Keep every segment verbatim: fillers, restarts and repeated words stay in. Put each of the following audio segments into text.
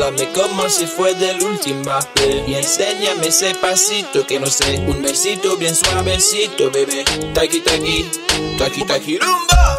Háblame como si fue de la última vez y enséñame ese pasito que no sé. Un besito bien suavecito, bebé. Taqui, taqui, taqui, taqui, rumba.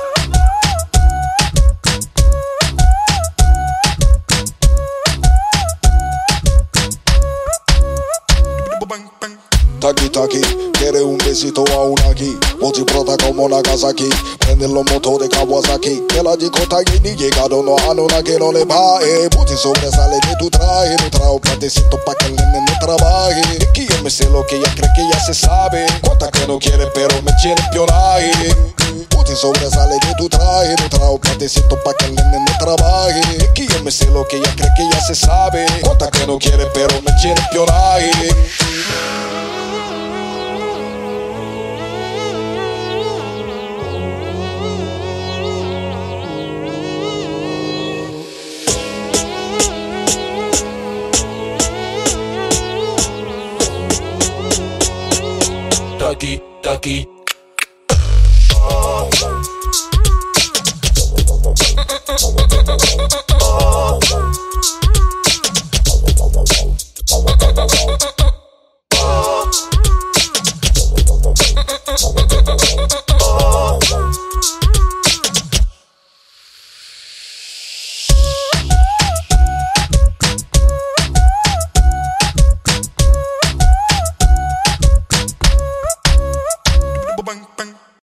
Taki taki, quiere un besito aún aquí. Multiprota como Nagasaki. Prenden los motores Kawasaki. Que la discota ni llegado no a no que no le pague. Puti sobresale de tu traje. No trajo platecito pa' que el nene no trabaje. Es que yo me sé lo que ella cree que ya se sabe. Cuenta que no quiere pero me quiere espionaje. Puti sobresale de tu traje. No trajo platecito pa' que el nene no trabaje. Es que yo me sé lo que ella cree que ya se sabe. Cuenta que no quiere pero me quiere espionaje. Taki, taki. Oh.